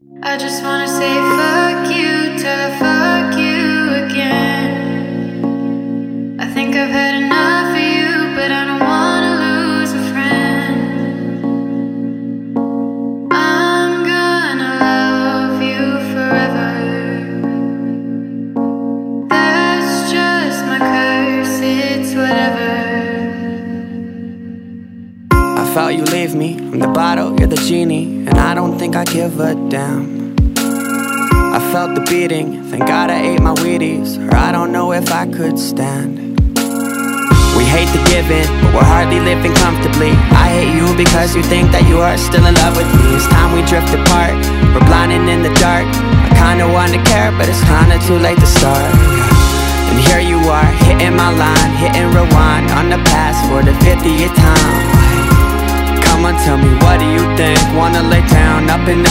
I just wanna say fuck you till I fuck you again. I think I've had enough of you, but I don't wanna lose a friend. I'm gonna love you forever. That's just my curse, it's whatever. I felt you leave me. I'm the bottle, you're the genie, and I don't think I give a damn. I felt the beating, thank God I ate my Wheaties, or I don't know if I could stand. We hate the giving, but we're hardly living comfortably. I hate you because you think that you are still in love with me. It's time we drift apart, we're blinding in the dark. I kinda wanna care, but it's kinda too late to start. And here you are, hitting my line, hitting rewind on the past for the 50th time. Come on, tell me, what do you think? Wanna lay down up in the